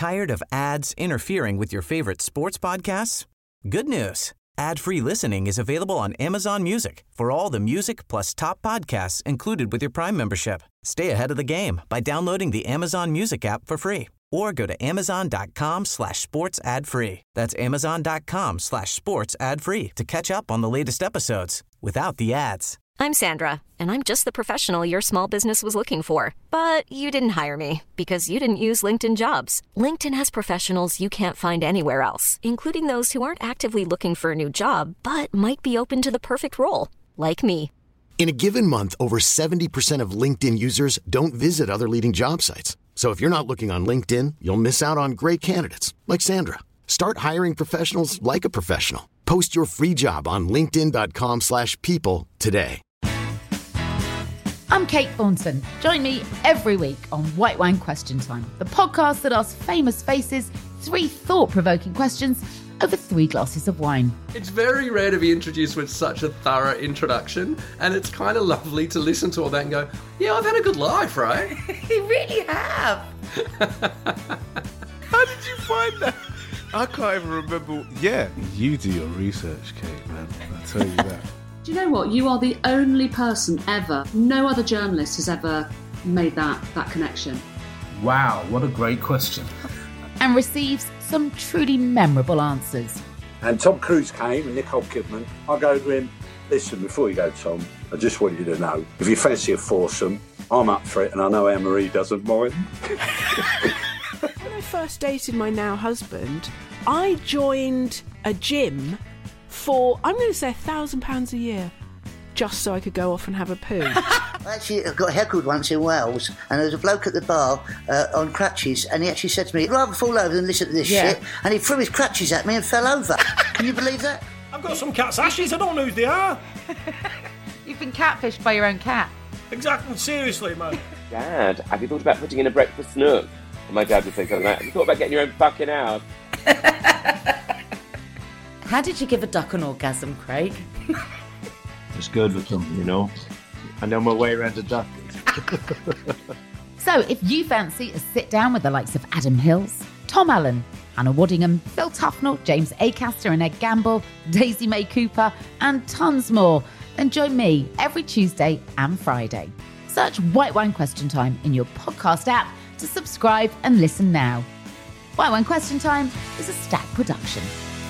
Tired of ads interfering with your favorite sports podcasts? Good news. Ad-free listening is available on Amazon Music for all the music plus top podcasts included with your Prime membership. Stay ahead of the game by downloading the Amazon Music app for free or go to amazon.com/sports ad free. That's amazon.com/sports ad free to catch up on the latest episodes without the ads. I'm Sandra, and I'm just the professional your small business was looking for. But you didn't hire me because you didn't use LinkedIn Jobs. LinkedIn has professionals you can't find anywhere else, including those who aren't actively looking for a new job, but might be open to the perfect role, like me. In a given month, over 70% of LinkedIn users don't visit other leading job sites. So if you're not looking on LinkedIn, you'll miss out on great candidates like Sandra. Start hiring professionals like a professional. Post your free job on linkedin.com/people today. I'm Kate Thornton. Join me every week on White Wine Question Time, the podcast that asks famous faces 3 thought-provoking questions over 3 glasses of wine. It's very rare to be introduced with such a thorough introduction, and it's kind of lovely to listen to all that and go, yeah, I've had a good life, right? You really have. How did you find that? I can't even remember. Yeah, you do your research, Kate, man. I'll tell you that. Do you know what? You are the only person ever, no other journalist has ever made that connection. Wow, what a great question. And receives some truly memorable answers. And Tom Cruise came and Nicole Kidman. I go to him, listen, before you go, Tom, I just want you to know, if you fancy a foursome, I'm up for it and I know Anne-Marie doesn't mind. When I first dated my now husband, I joined a gym for, I'm going to say £1,000 a year, just so I could go off and have a poo. Actually, I got heckled once in Wales, and there was a bloke at the bar on crutches, and he actually said to me, I'd rather fall over than listen to this shit, and he threw his crutches at me and fell over. Can you believe that? I've got some cat's ashes, I don't know who they are. You've been catfished by your own cat. Exactly, seriously, man. Dad, have you thought about putting in a breakfast nook? And my dad would say something like, have you thought about getting your own fucking house? How did you give a duck an orgasm, Craig? It's good with them, you know. I know my way around a duck. So if you fancy a sit-down with the likes of Adam Hills, Tom Allen, Hannah Waddingham, Phil Tufnell, James Acaster and Ed Gamble, Daisy May Cooper, and tons more, then join me every Tuesday and Friday. Search White Wine Question Time in your podcast app to subscribe and listen now. White Wine Question Time is a Stack production.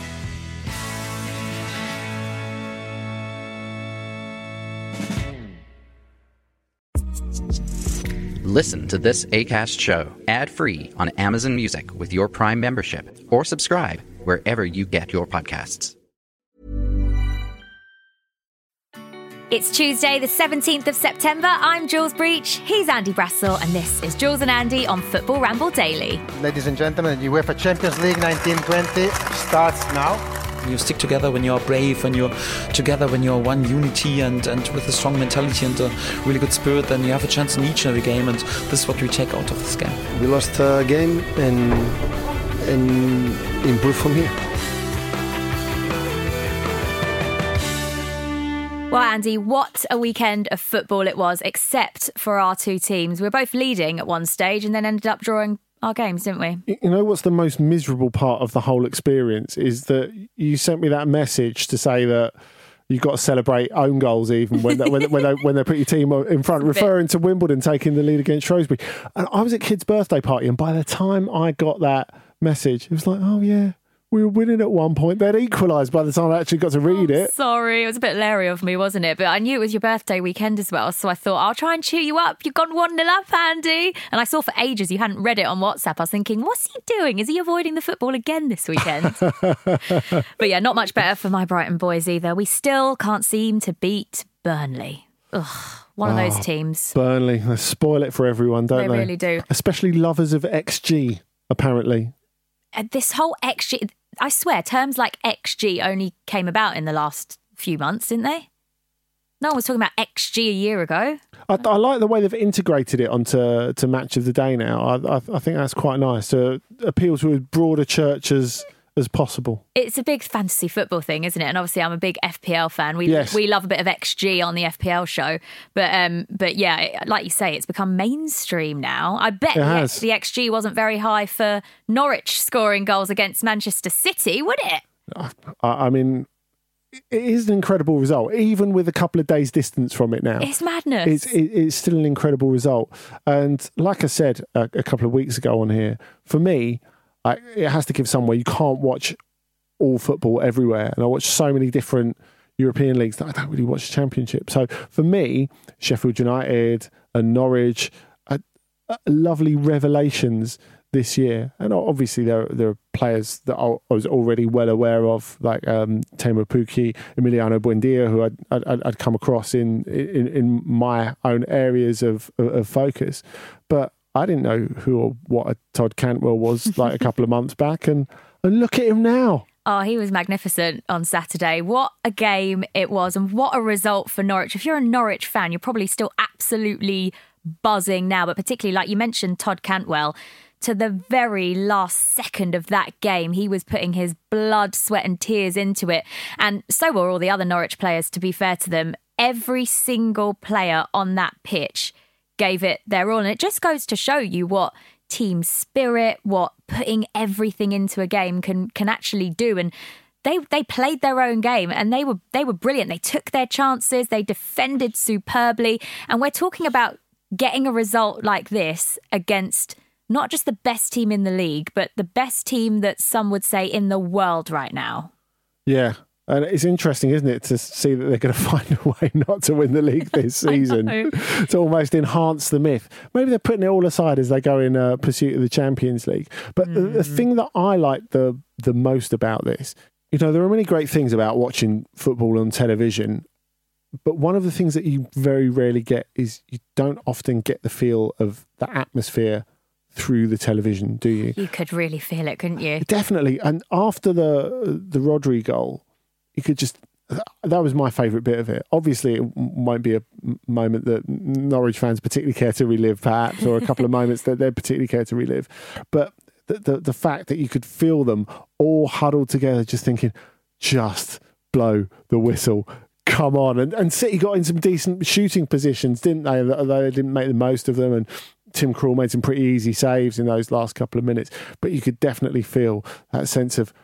Listen to this Acast show ad-free on Amazon Music with your Prime membership, or subscribe wherever you get your podcasts. It's Tuesday, the 17th of September. I'm Jules Breach, he's Andy Brassel, and this is Jules and Andy on Football Ramble Daily. Ladies and gentlemen, the UEFA Champions League 1920 starts now. You stick together when you're brave, when you're together, when you're one unity and with a strong mentality and a really good spirit, then you have a chance in each and every game, and this is what we take out of this game. We lost a game and improve from here. Well, Andy, what a weekend of football it was, except for our two teams. We were both leading at one stage and then ended up drawing our games, didn't we? You know what's the most miserable part of the whole experience is that you sent me that message to say that you've got to celebrate own goals even when they put your team in front, referring to Wimbledon taking the lead against Shrewsbury. And I was at Kid's birthday party, and by the time I got that message, it was like, oh yeah, we were winning at one point. They'd equalised by the time I actually got to read it. Sorry, it was a bit leery of me, wasn't it? But I knew it was your birthday weekend as well, so I thought, I'll try and cheer you up. You've gone 1-0 up, Andy. And I saw for ages you hadn't read it on WhatsApp. I was thinking, what's he doing? Is he avoiding the football again this weekend? But yeah, not much better for my Brighton boys either. We still can't seem to beat Burnley. Ugh. One of those teams. Burnley, they spoil it for everyone, don't they? They really do. Especially lovers of XG, apparently. This whole XG... I swear, terms like XG only came about in the last few months, didn't they? No one was talking about XG a year ago. I like the way they've integrated it onto Match of the Day now. I think that's quite nice to appeal to as broad a church as as possible. It's a big fantasy football thing, isn't it? And obviously I'm a big FPL fan. We love a bit of XG on the FPL show. But yeah, like you say, it's become mainstream now. I bet the XG wasn't very high for Norwich scoring goals against Manchester City, would it? I mean, it is an incredible result, even with a couple of days distance from it now. It's madness. It's still an incredible result. And like I said a couple of weeks ago on here, for me, it has to give somewhere. You can't watch all football everywhere. And I watch so many different European leagues that I don't really watch the Championship. So for me, Sheffield United and Norwich are lovely revelations this year. And obviously there are players that I was already well aware of, like Teemu Pukki, Emiliano Buendia, who I'd come across in my own areas of focus. But I didn't know who or what a Todd Cantwell was like a couple of months back, and look at him now. Oh, he was magnificent on Saturday. What a game it was, and what a result for Norwich. If you're a Norwich fan, you're probably still absolutely buzzing now, but particularly, like you mentioned, Todd Cantwell, to the very last second of that game, he was putting his blood, sweat and tears into it. And so were all the other Norwich players, to be fair to them. Every single player on that pitch gave it their all. And it just goes to show you what team spirit, what putting everything into a game can actually do. And they played their own game, and they were brilliant. They took their chances. They defended superbly. And we're talking about getting a result like this against not just the best team in the league, but the best team that some would say in the world right now. Yeah. And it's interesting, isn't it, to see that they're going to find a way not to win the league this season to almost enhance the myth. Maybe they're putting it all aside as they go in pursuit of the Champions League. But the thing that I like the most about this, there are many great things about watching football on television, but one of the things that you very rarely get is you don't often get the feel of the atmosphere through the television, do you? You could really feel it, couldn't you? Definitely. And after the Rodri goal, you could just... That was my favourite bit of it. Obviously, it won't be a moment that Norwich fans particularly care to relive, perhaps, or a couple of moments that they particularly care to relive. But the fact that you could feel them all huddled together, just thinking, just blow the whistle. Come on. And City got in some decent shooting positions, didn't they? Although they didn't make the most of them. And Tim Krul made some pretty easy saves in those last couple of minutes. But you could definitely feel that sense of,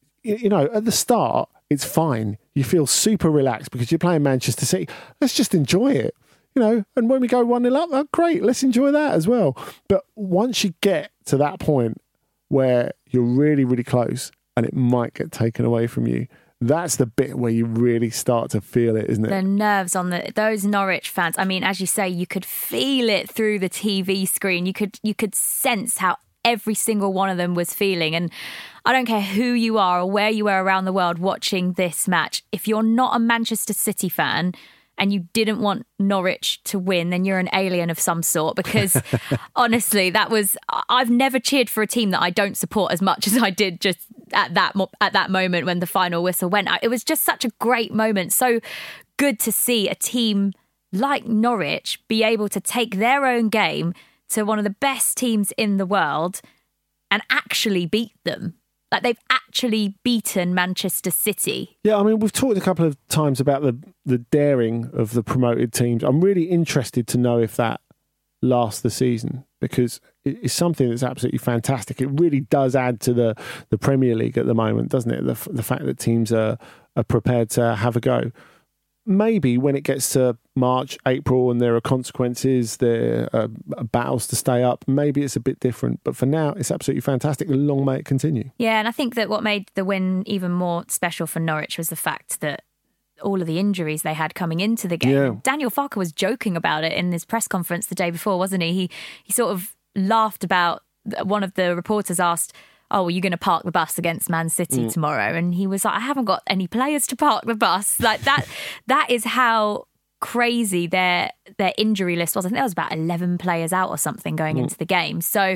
at the start, it's fine. You feel super relaxed because you're playing Manchester City. Let's just enjoy it, and when we go 1-0 up, oh, great, let's enjoy that as well. But once you get to that point where you're really, really close and it might get taken away from you, that's the bit where you really start to feel it, isn't it? The nerves on those Norwich fans. I mean, as you say, you could feel it through the TV screen. You could sense how every single one of them was feeling. And I don't care who you are or where you are around the world watching this match. If you're not a Manchester City fan and you didn't want Norwich to win, then you're an alien of some sort, because honestly, I've never cheered for a team that I don't support as much as I did just at that moment when the final whistle went. It was just such a great moment. So good to see a team like Norwich be able to take their own game to one of the best teams in the world and actually beat them. Like, they've actually beaten Manchester City. Yeah, I mean, we've talked a couple of times about the daring of the promoted teams. I'm really interested to know if that lasts the season, because it's something that's absolutely fantastic. It really does add to the Premier League at the moment, doesn't it? The fact that teams are prepared to have a go. Maybe when it gets to March, April, and there are consequences, there are battles to stay up, maybe it's a bit different. But for now, it's absolutely fantastic. Long may it continue. Yeah, and I think that what made the win even more special for Norwich was the fact that all of the injuries they had coming into the game. Yeah. Daniel Farke was joking about it in his press conference the day before, wasn't he? He sort of laughed about, one of the reporters asked, "Oh, are you going to park the bus against Man City tomorrow?" And he was like, "I haven't got any players to park the bus." Like that is how crazy their injury list was. I think there was about 11 players out or something going into the game. So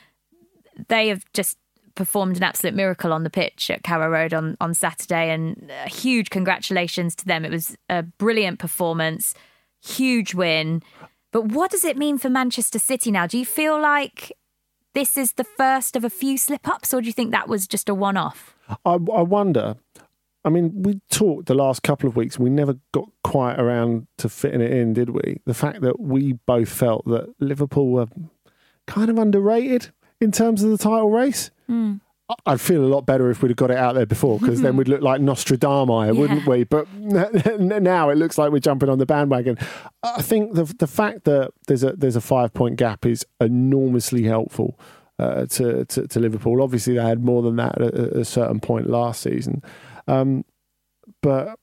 they have just performed an absolute miracle on the pitch at Carrow Road on Saturday, and a huge congratulations to them. It was a brilliant performance, huge win. But what does it mean for Manchester City now? Do you feel like this is the first of a few slip-ups, or do you think that was just a one-off? I wonder. I mean, we talked the last couple of weeks, we never got quite around to fitting it in, did we? The fact that we both felt that Liverpool were kind of underrated in terms of the title race. I'd feel a lot better if we'd have got it out there before, because then we'd look like Nostradamus, wouldn't we? But now it looks like we're jumping on the bandwagon. I think the fact that there's a 5-point gap is enormously helpful to Liverpool. Obviously, they had more than that at a certain point last season. But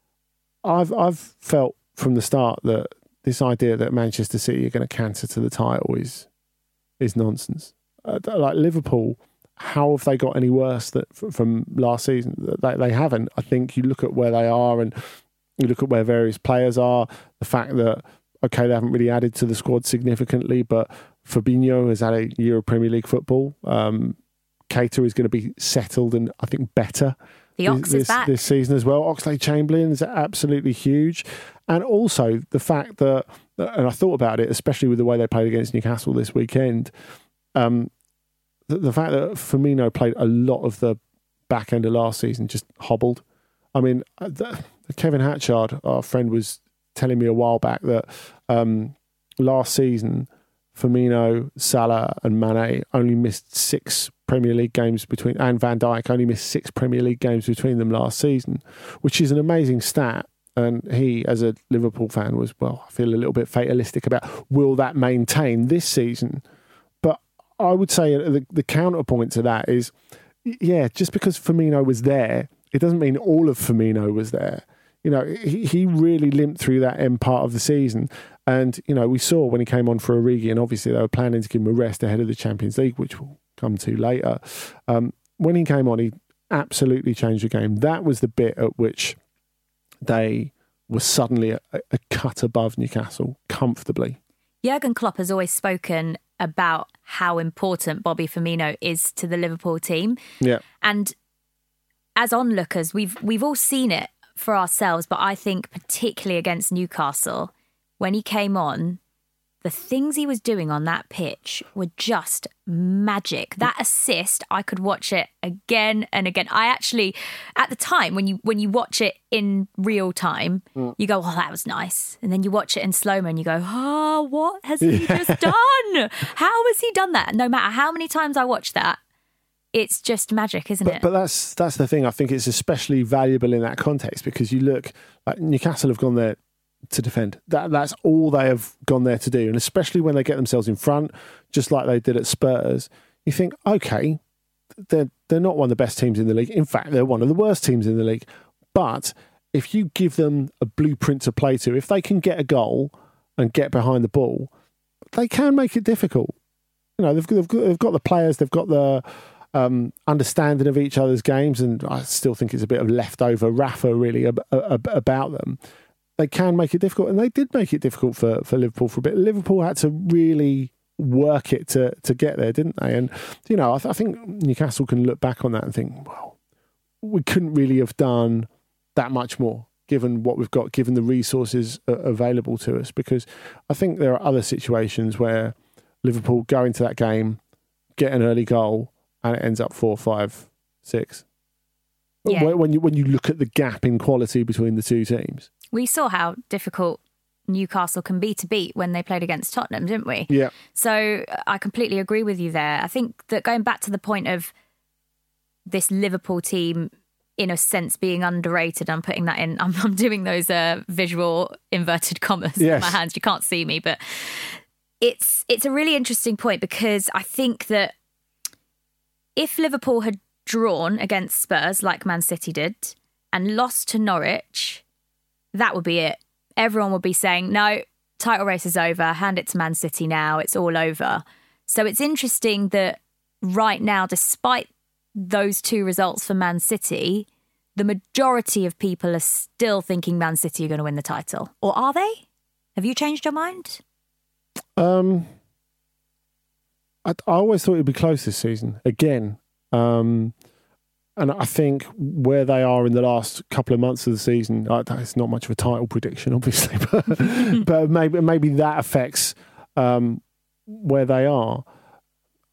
I've felt from the start that this idea that Manchester City are going to canter to the title is nonsense. Like Liverpool, how have they got any worse from last season? They haven't. I think you look at where they are and you look at where various players are, the fact that, okay, they haven't really added to the squad significantly, but Fabinho has had a year of Premier League football. Keita is going to be settled and I think better this season as well. Oxlade-Chamberlain is absolutely huge. And also the fact that, and I thought about it, especially with the way they played against Newcastle this weekend, the fact that Firmino played a lot of the back end of last season just hobbled. I mean, Kevin Hatchard, our friend, was telling me a while back that last season, Firmino, Salah and Mane only missed 6 Premier League games between, and Van Dijk only missed 6 Premier League games between them last season, which is an amazing stat. And he, as a Liverpool fan, was, well, I feel a little bit fatalistic about, will that maintain this season? But I would say the counterpoint to that is, yeah, just because Firmino was there, it doesn't mean all of Firmino was there. You know, he really limped through that end part of the season. And, you know, we saw when he came on for Origi, and obviously they were planning to give him a rest ahead of the Champions League, which we'll come to later. When he came on, he absolutely changed the game. That was the bit at which they were suddenly a cut above Newcastle, comfortably. Jurgen Klopp has always spoken about how important Bobby Firmino is to the Liverpool team. Yeah. And as onlookers, we've all seen it for ourselves, but I think particularly against Newcastle, when he came on, the things he was doing on that pitch were just magic. That assist, I could watch it again and again. I actually, at the time, when you watch it in real time, you go, oh, that was nice. And then you watch it in slow-mo and you go, oh, what has he just done? How has he done that? No matter how many times I watch that, it's just magic, isn't it? But that's the thing. I think it's especially valuable in that context because you look, like Newcastle have gone there to defend. That's all they have gone there to do. And especially when they get themselves in front, just like they did at Spurs, you think, okay, they're not one of the best teams in the league. In fact, they're one of the worst teams in the league. But if you give them a blueprint to play to, if they can get a goal and get behind the ball, they can make it difficult. You know, they've got the players, they've got the understanding of each other's games, and I still think it's a bit of leftover Rafa really about them. They can make it difficult, and they did make it difficult for Liverpool for a bit. Liverpool had to really work it to get there, didn't they? And, you know, I think Newcastle can look back on that and think, well, we couldn't really have done that much more, given what we've got, given the resources available to us, because I think there are other situations where Liverpool go into that game, get an early goal, and it ends up 4-5-6. Yeah. When you look at the gap in quality between the two teams. We saw how difficult Newcastle can be to beat when they played against Tottenham, didn't we? Yeah. So I completely agree with you there. I think that going back to the point of this Liverpool team, in a sense, being underrated, I'm putting that in, I'm doing those visual inverted commas with my hands. You can't see me, but it's a really interesting point because I think that if Liverpool had drawn against Spurs like Man City did and lost to Norwich, that would be it. Everyone would be saying, no, title race is over, hand it to Man City now, it's all over. So it's interesting that right now, despite those two results for Man City, the majority of people are still thinking Man City are going to win the title. Or are they? Have you changed your mind? I always thought it would be close this season, again. And I think where they are in the last couple of months of the season, it's not much of a title prediction, obviously, but maybe that affects where they are.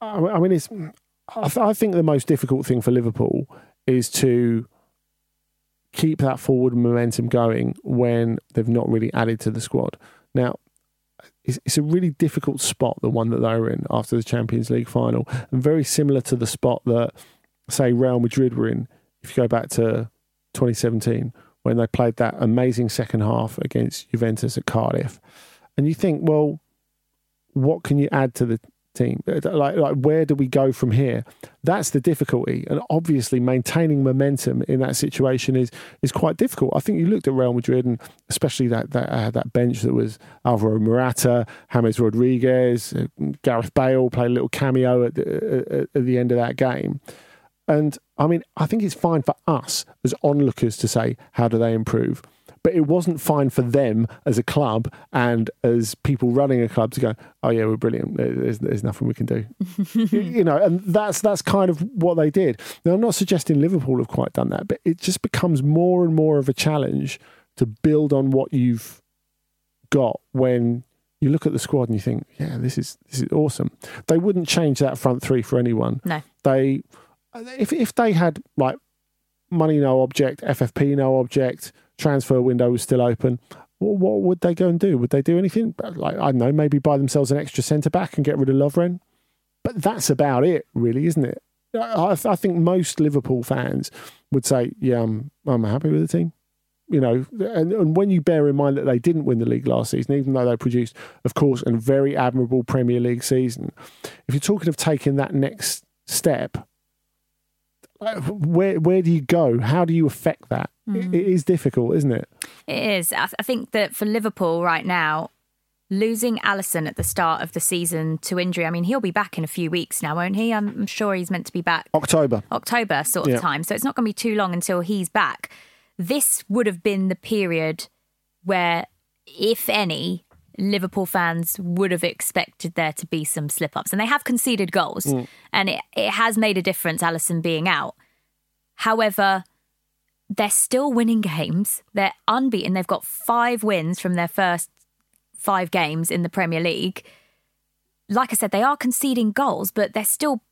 I mean, I think the most difficult thing for Liverpool is to keep that forward momentum going when they've not really added to the squad. Now, it's a really difficult spot, the one that they were in after the Champions League final, and very similar to the spot that, say, Real Madrid were in, if you go back to 2017, when they played that amazing second half against Juventus at Cardiff. And you think, well, what can you add to the team? Like where do we go from here? That's the difficulty. And obviously maintaining momentum in that situation is quite difficult. I think you looked at Real Madrid, and especially that bench that was Alvaro Morata, James Rodriguez, Gareth Bale played a little cameo at the end of that game. And I mean, I think it's fine for us as onlookers to say, how do they improve? But it wasn't fine for them as a club and as people running a club to go, oh yeah, we're brilliant. There's nothing we can do. And that's kind of what they did. Now, I'm not suggesting Liverpool have quite done that, but it just becomes more and more of a challenge to build on what you've got when you look at the squad and you think, yeah, this is awesome. They wouldn't change that front three for anyone. No. If they had like money no object, FFP no object, transfer window was still open, what would they go and do? Would they do anything? Like, I don't know, maybe buy themselves an extra centre-back and get rid of Lovren? But that's about it, really, isn't it? I think most Liverpool fans would say, yeah, I'm happy with the team. And when you bear in mind that they didn't win the league last season, even though they produced, of course, a very admirable Premier League season, if you're talking of taking that next step, where do you go? How do you affect that? It is difficult, isn't it? It is. I think that for Liverpool right now, losing Alisson at the start of the season to injury, I mean, he'll be back in a few weeks now, won't he? I'm sure he's meant to be back. October sort of time. So it's not going to be too long until he's back. This would have been the period where, if any, Liverpool fans would have expected there to be some slip-ups. And they have conceded goals. And it has made a difference, Alisson being out. However, they're still winning games. They're unbeaten. They've got 5 wins from their first 5 games in the Premier League. Like I said, they are conceding goals, but they're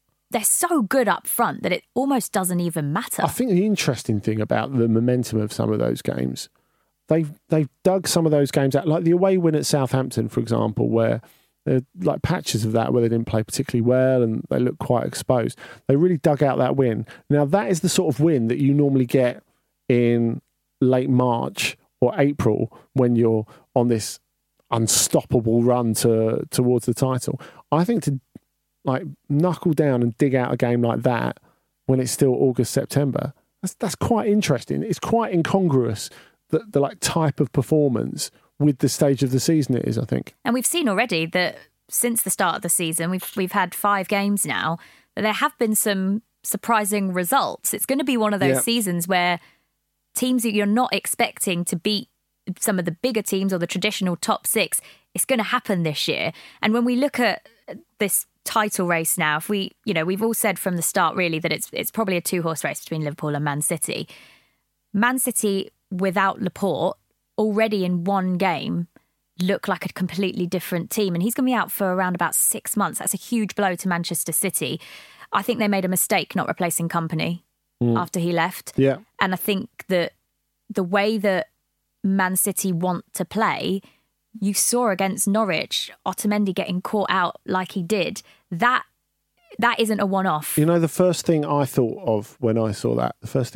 so good up front that it almost doesn't even matter. I think the interesting thing about the momentum of some of those games, they've dug some of those games out, like the away win at Southampton, for example, where there are like patches of that where they didn't play particularly well and they looked quite exposed. They really dug out that win. Now, that is the sort of win that you normally get in late March or April when you're on this unstoppable run towards the title. I think to like knuckle down and dig out a game like that when it's still August, September, that's quite interesting. It's quite incongruous, the like type of performance with the stage of the season it is, I think. And we've seen already that since the start of the season, we've had 5 games now, that there have been some surprising results. It's going to be one of those seasons where teams that you're not expecting to beat some of the bigger teams or the traditional top 6, it's going to happen this year. And when we look at this title race now, if we've all said from the start really that it's probably a 2-horse race between Liverpool and Man City. Man City without Laporte already in one game look like a completely different team, and he's going to be out for around about 6 months. That's a huge blow to Manchester City. I think they made a mistake not replacing Kompany after he left. Yeah. And I think that the way that Man City want to play, you saw against Norwich, Otamendi getting caught out like he did. That isn't a one-off. The first thing I thought of when I saw that,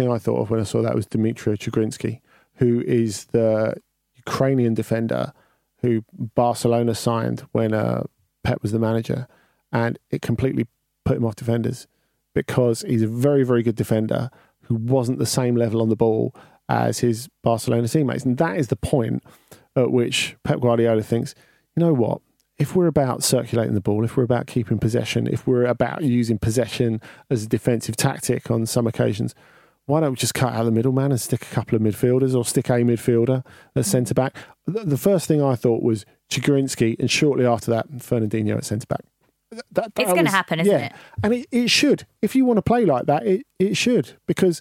was Dmitry Chigrinsky, who is the Ukrainian defender who Barcelona signed when Pep was the manager. And it completely put him off defenders because he's a very, very good defender who wasn't the same level on the ball as his Barcelona teammates. And that is the point at which Pep Guardiola thinks, you know what, if we're about circulating the ball, if we're about keeping possession, if we're about using possession as a defensive tactic on some occasions, why don't we just cut out the middleman and stick a couple of midfielders or stick a midfielder at centre-back? The first thing I thought was Chigrinsky, and shortly after that, Fernandinho at centre-back. It's going to happen, isn't it? And it should. If you want to play like that, it should. Because,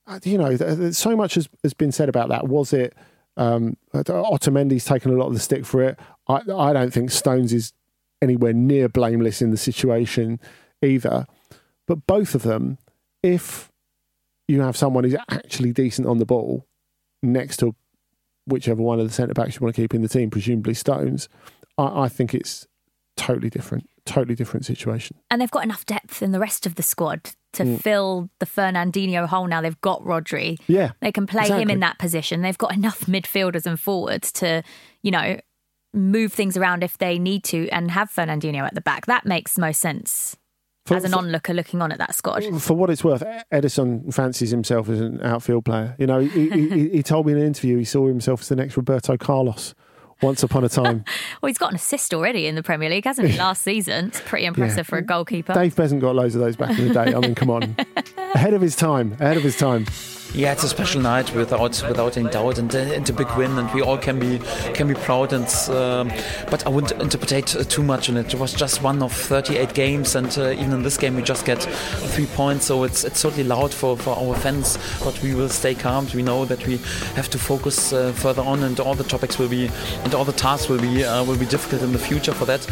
so much has been said about that. Was it Otamendi's taken a lot of the stick for it? I don't think Stones is anywhere near blameless in the situation either. But both of them, if you have someone who's actually decent on the ball next to whichever one of the centre-backs you want to keep in the team, presumably Stones, I think it's totally different situation. And they've got enough depth in the rest of the squad to fill the Fernandinho hole now. They've got Rodri. Yeah, they can play him in that position. They've got enough midfielders and forwards to, move things around if they need to and have Fernandinho at the back. That makes most sense as an onlooker looking on at that squad. For what it's worth, Edison fancies himself as an outfield player. He told me in an interview he saw himself as the next Roberto Carlos once upon a time. Well, he's got an assist already in the Premier League, hasn't he, last season? It's pretty impressive for a goalkeeper. Dave Beasant got loads of those back in the day. I mean, come on. Ahead of his time. Yeah, it's a special night without any doubt, and a big win, and we all can be proud. And but I wouldn't interpret too much in it. It was just one of 38 games, and even in this game we just get 3 points. So it's totally loud for our fans, but we will stay calm. We know that we have to focus further on, and all the topics will be, and all the tasks will be difficult in the future for that.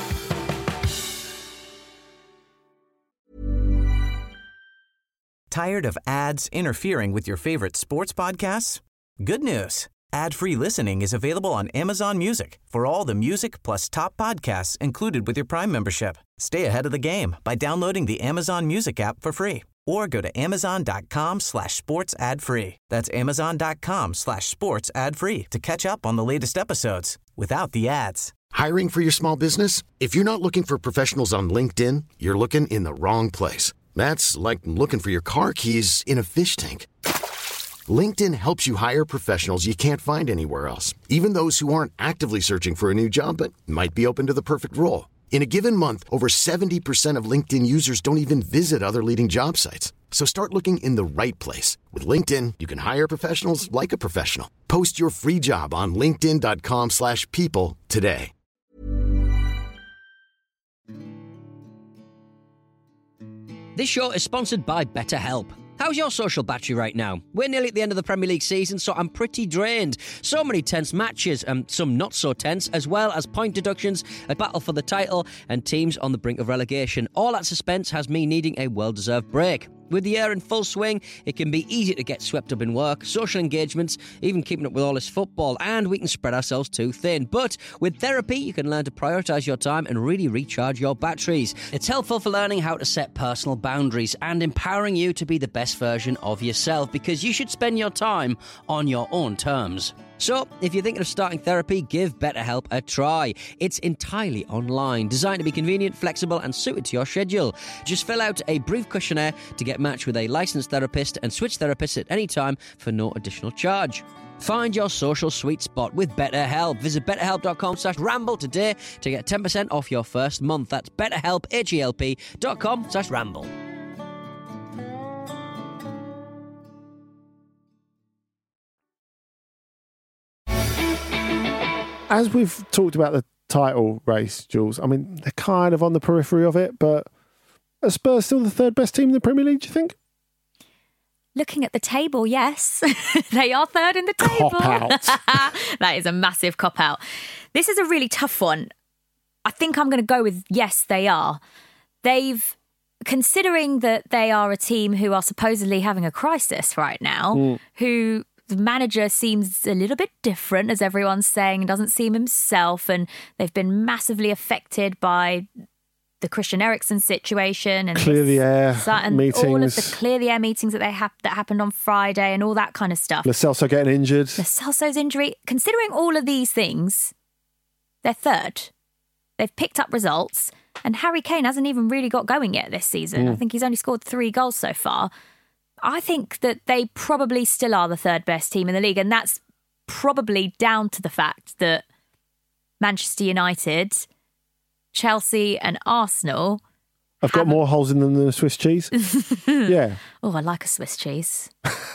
Tired of ads interfering with your favorite sports podcasts? Good news. Ad-free listening is available on Amazon Music for all the music plus top podcasts included with your Prime membership. Stay ahead of the game by downloading the Amazon Music app for free or go to amazon.com/sports ad free. That's amazon.com/sports ad free to catch up on the latest episodes without the ads. Hiring for your small business? If you're not looking for professionals on LinkedIn, you're looking in the wrong place. That's like looking for your car keys in a fish tank. LinkedIn helps you hire professionals you can't find anywhere else, even those who aren't actively searching for a new job but might be open to the perfect role. In a given month, over 70% of LinkedIn users don't even visit other leading job sites. So start looking in the right place. With LinkedIn, you can hire professionals like a professional. Post your free job on linkedin.com/people today. This show is sponsored by BetterHelp. How's your social battery right now? We're nearly at the end of the Premier League season, so I'm pretty drained. So many tense matches, and some not so tense, as well as point deductions, a battle for the title, and teams on the brink of relegation. All that suspense has me needing a well-deserved break. With the year in full swing, it can be easy to get swept up in work, social engagements, even keeping up with all this football, and we can spread ourselves too thin. But with therapy, you can learn to prioritise your time and really recharge your batteries. It's helpful for learning how to set personal boundaries and empowering you to be the best version of yourself, because you should spend your time on your own terms. So, if you're thinking of starting therapy, give BetterHelp a try. It's entirely online, designed to be convenient, flexible, and suited to your schedule. Just fill out a brief questionnaire to get matched with a licensed therapist and switch therapists at any time for no additional charge. Find your social sweet spot with BetterHelp. Visit betterhelp.com/ramble today to get 10% off your first month. That's betterhelp, HELP.com/ramble. As we've talked about the title race, Jules, I mean, they're kind of on the periphery of it, but are Spurs still the third best team in the Premier League, do you think? Looking at the table, yes. They are third in the table. Cop-out. That is a massive cop-out. This is a really tough one. I think I'm going to go with yes, they are. Considering that they are a team who are supposedly having a crisis right now, who... The manager seems a little bit different, as everyone's saying, and doesn't seem himself. And they've been massively affected by the Christian Eriksen situation and clear the air meetings, all of the clear the air meetings that that happened on Friday, and all that kind of stuff. Lo Celso getting injured. Lo Celso's injury. Considering all of these things, they're third. They've picked up results, and Harry Kane hasn't even really got going yet this season. I think he's only scored 3 goals so far. I think that they probably still are the third best team in the league, and that's probably down to the fact that Manchester United, Chelsea and Arsenal have got more holes in them than a Swiss cheese. Yeah. Oh, I like a Swiss cheese.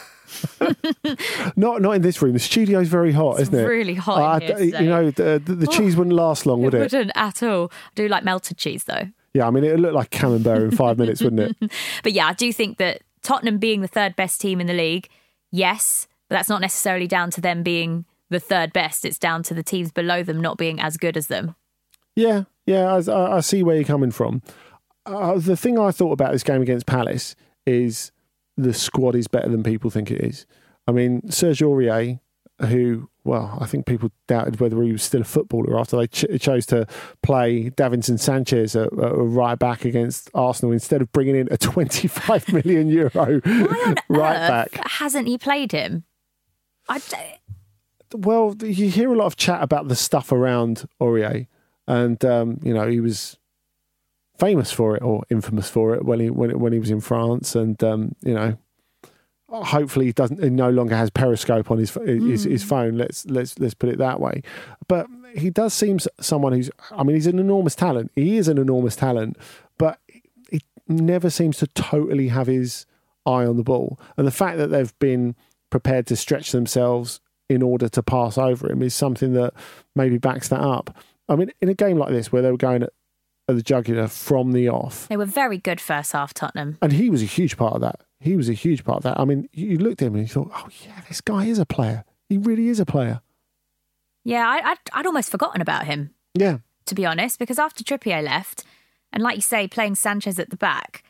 Not in this room. The studio's very hot, isn't it? It's really hot in here today. You know, the cheese wouldn't last long, would it? It wouldn't at all. I do like melted cheese, though. Yeah, I mean, it would look like camembert in 5 minutes, wouldn't it? But yeah, I do think that Tottenham being the third best team in the league, yes, but that's not necessarily down to them being the third best. It's down to the teams below them not being as good as them. Yeah, I see where you're coming from. The thing I thought about this game against Palace is the squad is better than people think it is. I mean, Serge Aurier, who, well, I think people doubted whether he was still a footballer after they chose to play Davinson Sanchez at right back against Arsenal instead of bringing in a €25 million right back. Hasn't he played him? Well, you hear a lot of chat about the stuff around Aurier, and he was famous for it or infamous for it when he was in France, and hopefully he no longer has Periscope on his phone. Let's put it that way. But he does seem someone he's an enormous talent. He is an enormous talent, but he never seems to totally have his eye on the ball. And the fact that they've been prepared to stretch themselves in order to pass over him is something that maybe backs that up. I mean, in a game like this where they were going at the jugular from the off. They were very good first half, Tottenham. And he was a huge part of that. I mean, you looked at him and you thought, oh yeah, this guy is a player. He really is a player. Yeah, I'd almost forgotten about him. Yeah. To be honest, because after Trippier left, and like you say, playing Sanchez at the back,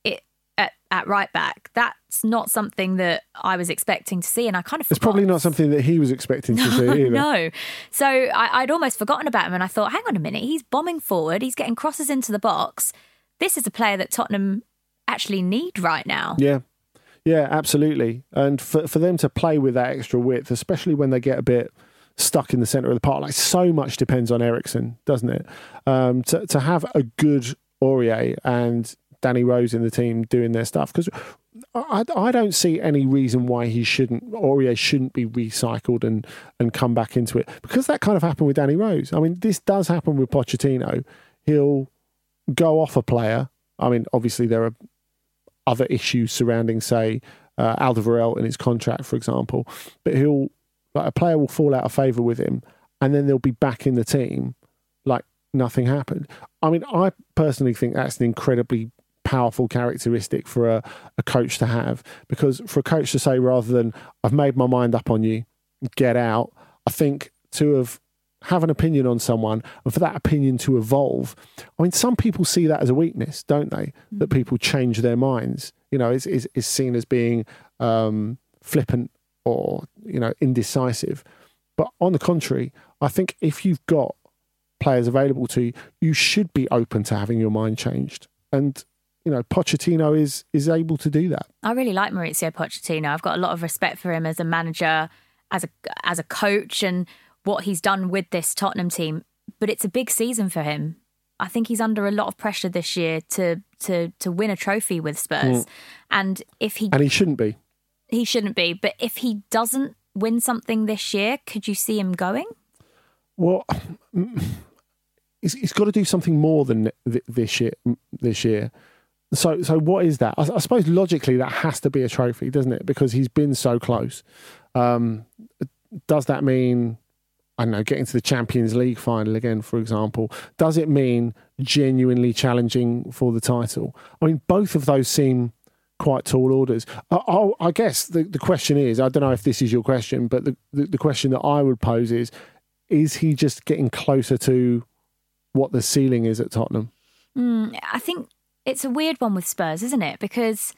at right back, that's not something that I was expecting to see, and I kind of forgot. It's probably not something that he was expecting to see either. No. So I'd almost forgotten about him, and I thought, hang on a minute, he's bombing forward, he's getting crosses into the box. This is a player that Tottenham actually need right now. Yeah, absolutely. And for them to play with that extra width, especially when they get a bit stuck in the centre of the park, like so much depends on Eriksen, doesn't it? To have a good Aurier and Danny Rose in the team doing their stuff, because I don't see any reason why Aurier shouldn't be recycled and come back into it, because that kind of happened with Danny Rose. I mean, this does happen with Pochettino. He'll go off a player. I mean, obviously there are other issues surrounding, say, Alderweireld and his contract, for example, but a player will fall out of favour with him, and then they'll be back in the team like nothing happened. I mean, I personally think that's an incredibly powerful characteristic for a coach to have, because for a coach to say, rather than I've made my mind up on you, get out, I think to have an opinion on someone and for that opinion to evolve. I mean, some people see that as a weakness, don't they? That people change their minds. Is seen as being flippant or indecisive. But on the contrary, I think if you've got players available to you, you should be open to having your mind changed. And Pochettino is able to do that. I really like Mauricio Pochettino. I've got a lot of respect for him as a manager, as a coach, and what he's done with this Tottenham team. But it's a big season for him. I think he's under a lot of pressure this year to win a trophy with Spurs. And he shouldn't be. He shouldn't be. But if he doesn't win something this year, could you see him going? Well, he's got to do something more than this year. So what is that? I suppose logically that has to be a trophy, doesn't it? Because he's been so close. Does that mean, I don't know, getting to the Champions League final again, for example? Does it mean genuinely challenging for the title? I mean, both of those seem quite tall orders. I guess the question is, I don't know if this is your question, but the question that I would pose is he just getting closer to what the ceiling is at Tottenham? I think it's a weird one with Spurs, isn't it? Because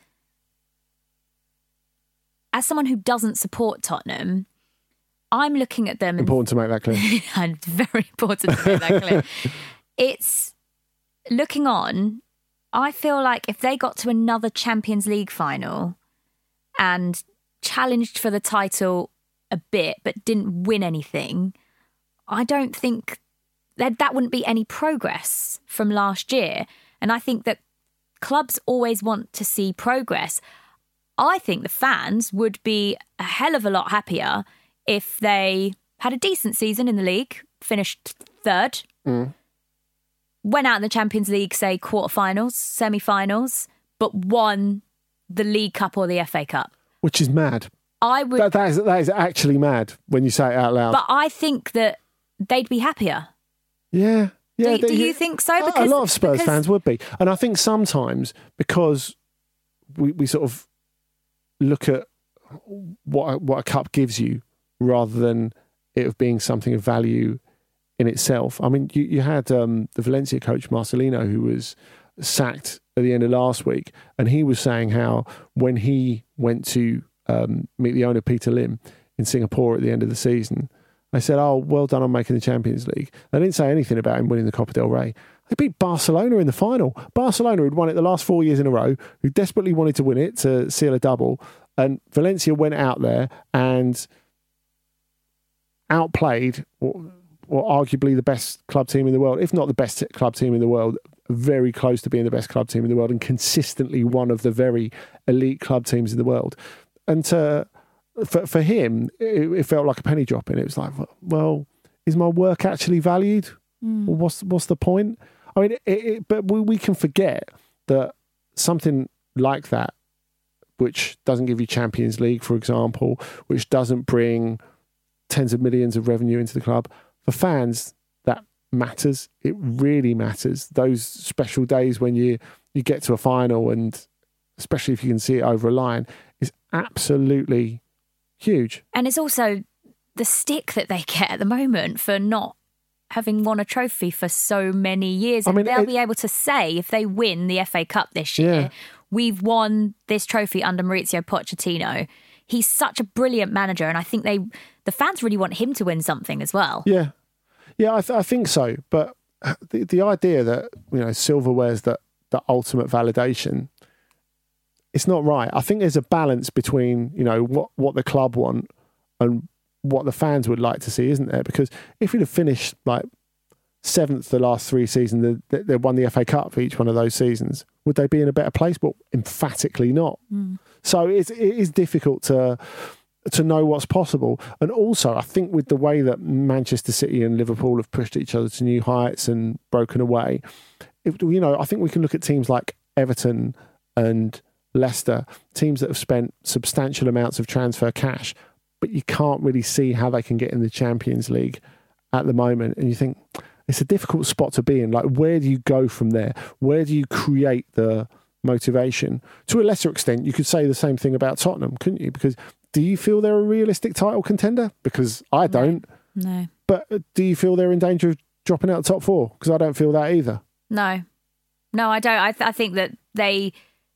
as someone who doesn't support Tottenham, I'm looking at them. Important to make that clear. And very important to make that clear. It's looking on. I feel like if they got to another Champions League final and challenged for the title a bit but didn't win anything, I don't think that wouldn't be any progress from last year. And I think that clubs always want to see progress. I think the fans would be a hell of a lot happier if they had a decent season in the league, finished third, went out in the Champions League, say quarterfinals, semi-finals, but won the League Cup or the FA Cup. Which is mad. I would. That is actually mad when you say it out loud. But I think that they'd be happier. Yeah. Do you think so? Because a lot of Spurs fans would be. And I think sometimes because we sort of look at what a cup gives you rather than it being something of value in itself. I mean, you had the Valencia coach Marcelino, who was sacked at the end of last week, and he was saying how when he went to meet the owner, Peter Lim, in Singapore at the end of the season, they said, "Oh, well done on making the Champions League." They didn't say anything about him winning the Copa del Rey. They beat Barcelona in the final. Barcelona had won it the last 4 years in a row, who desperately wanted to win it to seal a double, and Valencia went out there and outplayed or arguably the best club team in the world, if not the best club team in the world, very close to being the best club team in the world, and consistently one of the very elite club teams in the world. And for him, it felt like a penny dropping. It was like, well, is my work actually valued? Or what's the point? I mean, but we can forget that something like that, which doesn't give you Champions League, for example, which doesn't bring tens of millions of revenue into the club, for fans, that matters. It really matters. Those special days when you get to a final, and especially if you can see it over a line, is absolutely huge. And it's also the stick that they get at the moment for not having won a trophy for so many years. And they'll be able to say, if they win the FA Cup this year, we've won this trophy under Mauricio Pochettino. He's such a brilliant manager, and I think the fans really want him to win something as well. Yeah, I think so. But the idea that silverware's the ultimate validation, it's not right. I think there's a balance between what the club want and what the fans would like to see, isn't there? Because if we'd have finished like 7th the last 3 seasons, they won the FA Cup for each one of those seasons, would they be in a better place? Well, emphatically not. So it is difficult to know what's possible. And also, I think with the way that Manchester City and Liverpool have pushed each other to new heights and broken away, I think we can look at teams like Everton and Leicester, teams that have spent substantial amounts of transfer cash, but you can't really see how they can get in the Champions League at the moment. And you think, it's a difficult spot to be in. Like, where do you go from there? Where do you create the motivation? To a lesser extent, you could say the same thing about Tottenham, couldn't you? Because do you feel they're a realistic title contender? Because I don't. No. But do you feel they're in danger of dropping out the top 4? Because I don't feel that either. No, I don't. I think that they're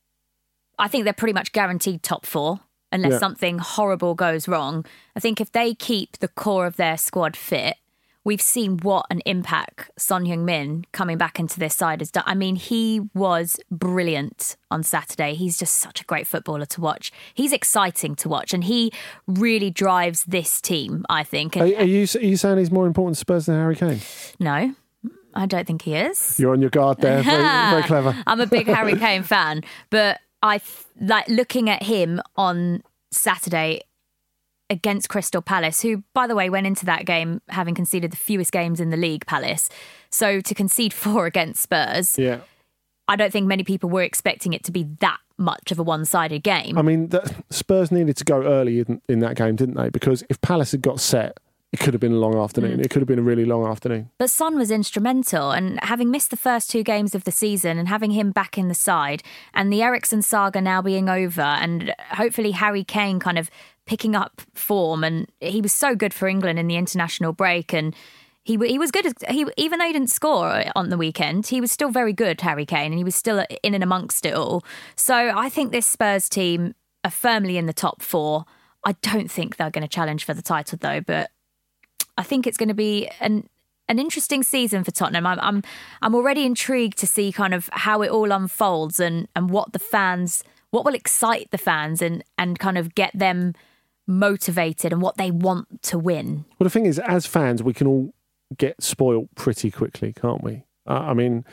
pretty much guaranteed top 4. Unless something horrible goes wrong. I think if they keep the core of their squad fit, we've seen what an impact Son Heung-min coming back into this side has done. I mean, he was brilliant on Saturday. He's just such a great footballer to watch. He's exciting to watch, and he really drives this team, I think. And, are you saying he's more important to Spurs than Harry Kane? No, I don't think he is. You're on your guard there. Very clever. I'm a big Harry Kane fan, but I like looking at him on Saturday against Crystal Palace, who, by the way, went into that game having conceded the fewest games in the league, Palace. So to concede 4 against Spurs, I don't think many people were expecting it to be that much of a one-sided game. I mean, Spurs needed to go early in that game, didn't they? Because if Palace had got set, it could have been a long afternoon. It could have been a really long afternoon. But Son was instrumental, and having missed the first 2 games of the season and having him back in the side, and the Eriksen saga now being over, and hopefully Harry Kane kind of picking up form, and he was so good for England in the international break, and he was good. Even though he didn't score on the weekend, he was still very good, Harry Kane, and he was still in and amongst it all. So I think this Spurs team are firmly in the top 4. I don't think they're going to challenge for the title though, but I think it's going to be an interesting season for Tottenham. I'm already intrigued to see kind of how it all unfolds and what will excite the fans and kind of get them motivated and what they want to win. Well, the thing is, as fans, we can all get spoiled pretty quickly, can't we? I mean,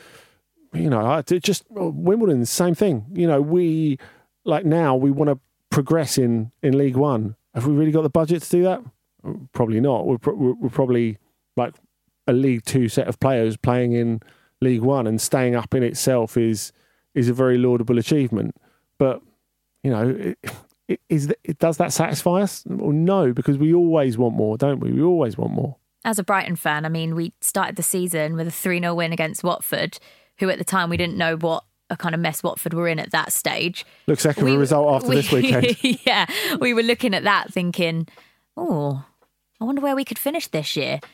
just Wimbledon, the same thing. We now we want to progress in League One. Have we really got the budget to do that? Probably not. We're probably like a League 2 set of players playing in League One, and staying up in itself is a very laudable achievement. But does that satisfy us? Well, no, because we always want more, don't we? We always want more. As a Brighton fan, I mean, we started the season with a 3-0 win against Watford, who at the time we didn't know what a kind of mess Watford were in at that stage. Looks like a result after this weekend. Yeah, we were looking at that thinking, I wonder where we could finish this year.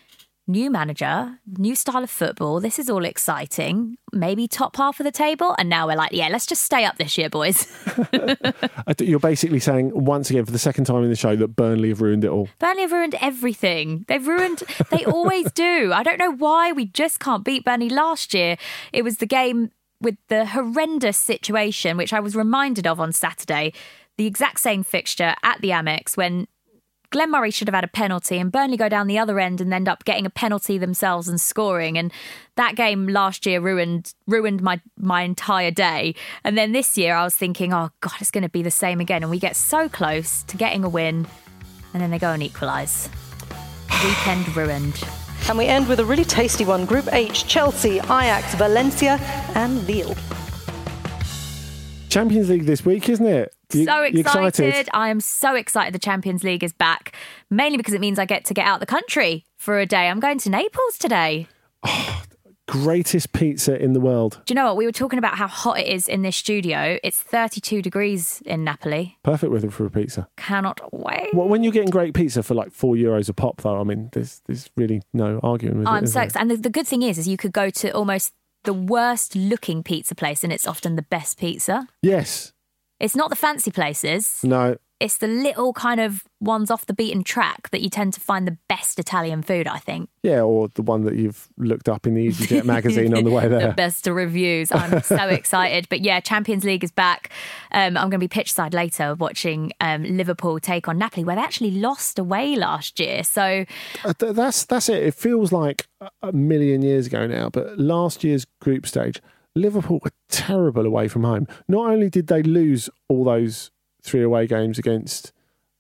new manager, new style of football. This is all exciting. Maybe top half of the table. And now we're like, yeah, let's just stay up this year, boys. You're basically saying, once again, for the second time in the show, that Burnley have ruined it all. Burnley have ruined everything. They always do. I don't know why we just can't beat Burnley. Last year, it was the game with the horrendous situation, which I was reminded of on Saturday, the exact same fixture at the Amex when Glenn Murray should have had a penalty and Burnley go down the other end and end up getting a penalty themselves and scoring. And that game last year ruined my entire day. And then this year I was thinking, oh God, it's going to be the same again. And we get so close to getting a win and then they go and equalise. Weekend ruined. And we end with a really tasty one. Group H, Chelsea, Ajax, Valencia and Lille. Champions League this week, isn't it? So excited. I am so excited the Champions League is back, mainly because it means I get to get out of the country for a day. I'm going to Naples today. Greatest pizza in the world. Do you know what? We were talking about how hot it is in this studio. It's 32 degrees in Napoli. Perfect weather for a pizza. Cannot wait. Well, when you're getting great pizza for like €4 a pop, though, I mean, there's really no arguing with it. I'm so excited. And the good thing is you could go to almost the worst looking pizza place and it's often the best pizza. Yes. It's not the fancy places. No. It's the little kind of ones off the beaten track that you tend to find the best Italian food, I think. Yeah, or the one that you've looked up in the EasyJet magazine on the way there. The best reviews. I'm so excited. But yeah, Champions League is back. I'm going to be pitchside later watching Liverpool take on Napoli, where they actually lost away last year. So that's it. It feels like a million years ago now, but last year's group stage, Liverpool were terrible away from home. Not only did they lose all those 3 away games against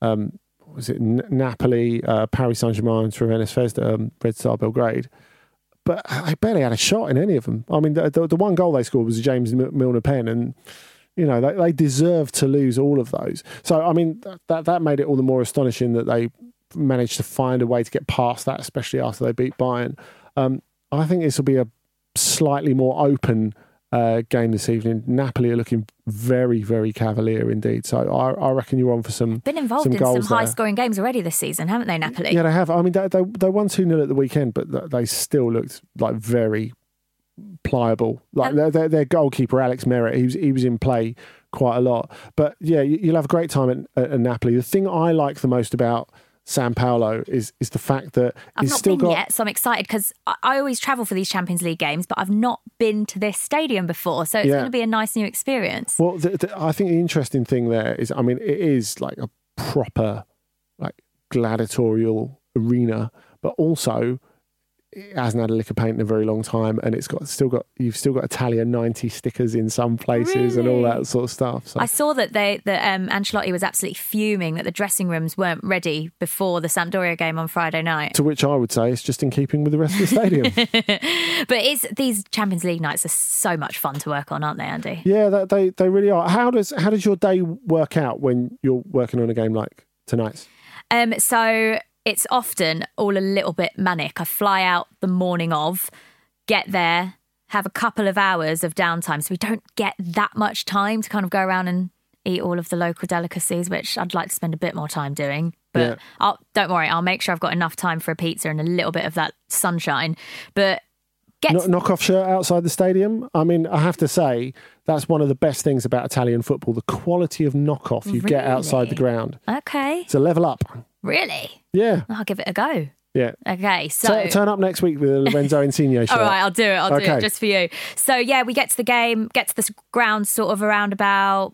Napoli, Paris Saint-Germain, Crvena Zvezda, Red Star Belgrade, but they barely had a shot in any of them. I mean, the one goal they scored was a James Milner pen, and you know they deserved to lose all of those. So I mean that made it all the more astonishing that they managed to find a way to get past that, especially after they beat Bayern. I think this will be a slightly more open game this evening. Napoli are looking very, very cavalier indeed. So I reckon you're on for some been involved some in goals some high-scoring games already this season, haven't they, Napoli? Yeah, they have. I mean, they won 2-0 at the weekend, but they still looked like very pliable. Like their goalkeeper, Alex Merritt, he was in play quite a lot. But yeah, you'll have a great time at Napoli. The thing I like the most about San Paolo is the fact that I've not been yet, so I'm excited because I always travel for these Champions League games, but I've not been to this stadium before, so it's going to be a nice new experience. Well, I think the interesting thing there is, I mean, it is like a proper like gladiatorial arena, but also it hasn't had a lick of paint in a very long time, and you've still got Italia 90 stickers in some places and all that sort of stuff. So. I saw that Ancelotti was absolutely fuming that the dressing rooms weren't ready before the Sampdoria game on Friday night. To which I would say it's just in keeping with the rest of the stadium. But these Champions League nights are so much fun to work on, aren't they, Andy? Yeah, they really are. How does your day work out when you're working on a game like tonight's? So it's often all a little bit manic. I fly out the morning of, get there, have a couple of hours of downtime. So we don't get that much time to kind of go around and eat all of the local delicacies, which I'd like to spend a bit more time doing. But don't worry, I'll make sure I've got enough time for a pizza and a little bit of that sunshine. But knock-off shirt outside the stadium. I mean, I have to say, that's one of the best things about Italian football, the quality of knock-off you get outside the ground. Okay. It's a level up. Really? Yeah. I'll give it a go. Yeah. Okay, so turn up next week with a Lorenzo Insigne shirt. All right, I'll do it. I'll do it just for you. So yeah, we get to the game, get to the ground sort of around about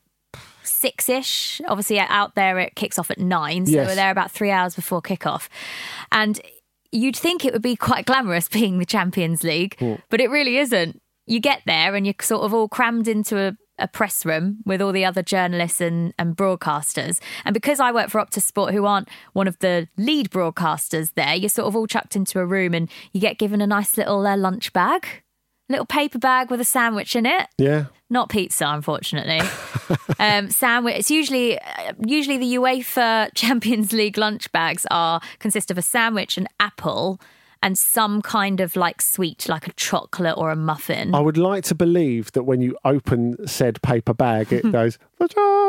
6-ish. Obviously out there it kicks off at 9, so we're there about 3 hours before kickoff. And you'd think it would be quite glamorous being the Champions League, but it really isn't. You get there and you're sort of all crammed into a press room with all the other journalists and broadcasters. And because I work for Optus Sport, who aren't one of the lead broadcasters there, you're sort of all chucked into a room and you get given a nice little lunch bag, little paper bag with a sandwich in it. Yeah. Not pizza, unfortunately. Sandwich. It's usually the UEFA Champions League lunch bags consist of a sandwich, an apple, and some kind of like sweet, like a chocolate or a muffin. I would like to believe that when you open said paper bag, it goes, but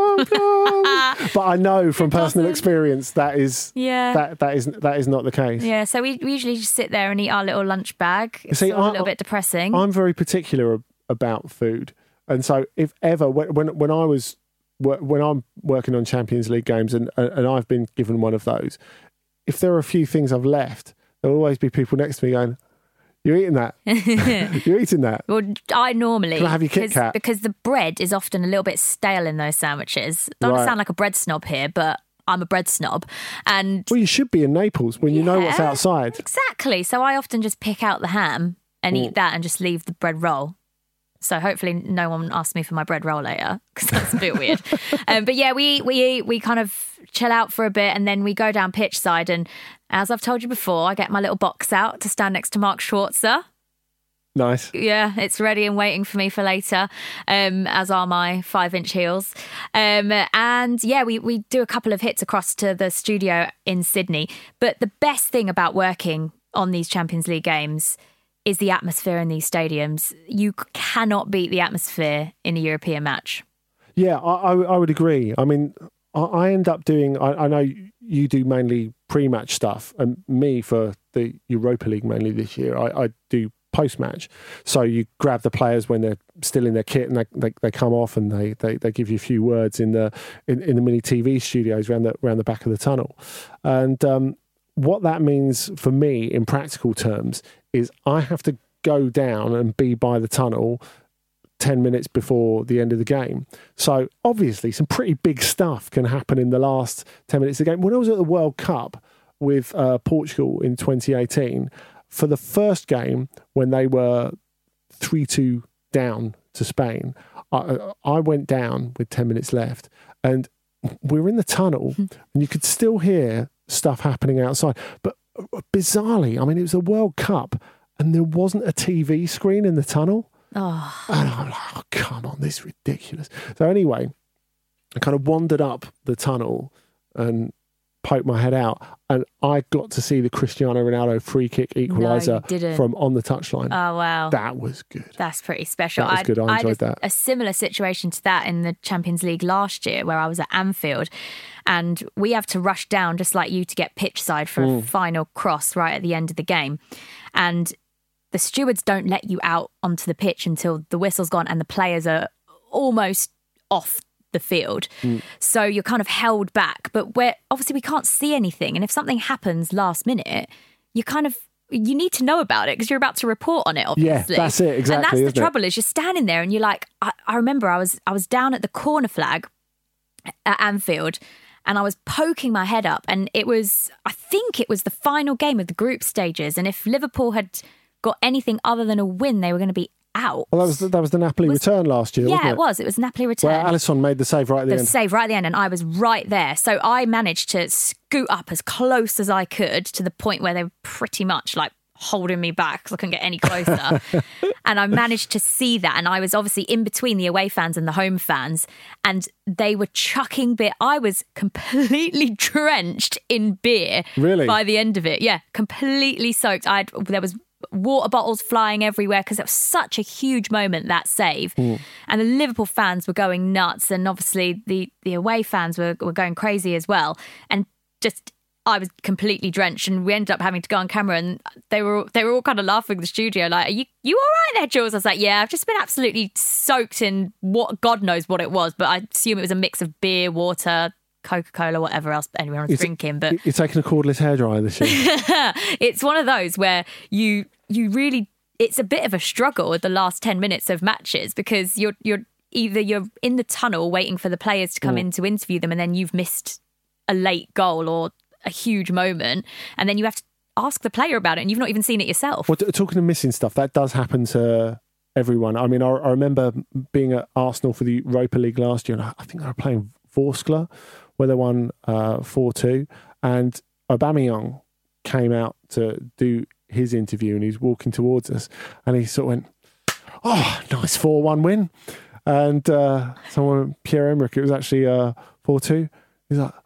I know from personal experience that is that is not the case. Yeah, so we usually just sit there and eat our little lunch bag. It's a little bit depressing. I'm very particular about food, and so if ever when I'm working on Champions League games and I've been given one of those, if there are a few things I've left, there'll always be people next to me going, "You're eating that? You're eating that?" Well, I normally... Can I have your Kit Kat? Because the bread is often a little bit stale in those sandwiches. Don't want to sound like a bread snob here, but I'm a bread snob. And well, you should be in Naples when you know what's outside. Exactly. So I often just pick out the ham and eat that and just leave the bread roll. So hopefully no one asks me for my bread roll later, because that's a bit weird. But yeah, we kind of chill out for a bit and then we go down pitch side. And as I've told you before, I get my little box out to stand next to Mark Schwarzer. Nice. Yeah, it's ready and waiting for me for later, as are my 5-inch heels. And yeah, we do a couple of hits across to the studio in Sydney. But the best thing about working on these Champions League games is the atmosphere in these stadiums. You cannot beat the atmosphere in a European match. Yeah, I would agree. I mean, I end up doing, I know you do mainly pre-match stuff, and me for the Europa League mainly this year, I do post-match. So you grab the players when they're still in their kit and they come off and they give you a few words in the mini TV studios around the back of the tunnel. And what that means for me in practical terms is I have to go down and be by the tunnel 10 minutes before the end of the game. So obviously some pretty big stuff can happen in the last 10 minutes of the game. When I was at the World Cup with Portugal in 2018, for the first game when they were 3-2 down to Spain, I went down with 10 minutes left and we were in the tunnel and you could still hear stuff happening outside. But bizarrely, I mean, it was a World Cup and there wasn't a TV screen in the tunnel. Oh. And I'm like, oh, come on, this is ridiculous. So anyway, I kind of wandered up the tunnel and poked my head out and I got to see the Cristiano Ronaldo free kick equaliser from on the touchline. Oh, wow. That was good. That's pretty special. That was good. I enjoyed that. A similar situation to that in the Champions League last year where I was at Anfield and we have to rush down just like you to get pitch side for a final cross right at the end of the game. And the stewards don't let you out onto the pitch until the whistle's gone and the players are almost off the field. So you're kind of held back. But obviously we can't see anything. And if something happens last minute, you need to know about it because you're about to report on it, obviously. Yeah, that's it, exactly. And that's the trouble is you're standing there and you're like, I remember I was down at the corner flag at Anfield and I was poking my head up and I think it was the final game of the group stages. And if Liverpool had got anything other than a win, they were going to be out. Well, that was the Napoli return last year, wasn't it? Yeah, it was. It was Napoli return. Where Alisson made the save right at the end. The save right at the end, and I was right there. So I managed to scoot up as close as I could to the point where they were pretty much like holding me back because I couldn't get any closer. And I managed to see that. And I was obviously in between the away fans and the home fans. And they were chucking beer. I was completely drenched in beer. Really? By the end of it. Yeah, completely soaked. There was water bottles flying everywhere because it was such a huge moment, that save. And the Liverpool fans were going nuts. And obviously the away fans were going crazy as well. And just... I was completely drenched and we ended up having to go on camera and they were all kind of laughing in the studio like, are you all right there, Jules? I was like, yeah, I've just been absolutely soaked in what God knows what it was, but I assume it was a mix of beer, water, Coca-Cola, whatever else anyone was drinking. But you're taking a cordless hairdryer this year. It's one of those where you really, it's a bit of a struggle with the last 10 minutes of matches because you're either you're in the tunnel waiting for the players to come in to interview them and then you've missed a late goal or a huge moment and then you have to ask the player about it and you've not even seen it yourself. Well, talking of missing stuff, that does happen to everyone. I mean, I remember being at Arsenal for the Europa League last year and I think they were playing Vorskla where they won 4-2 and Aubameyang came out to do his interview and he's walking towards us and he sort of went, oh, nice 4-1 win. And Pierre-Emerick, it was actually 4-2. He's like,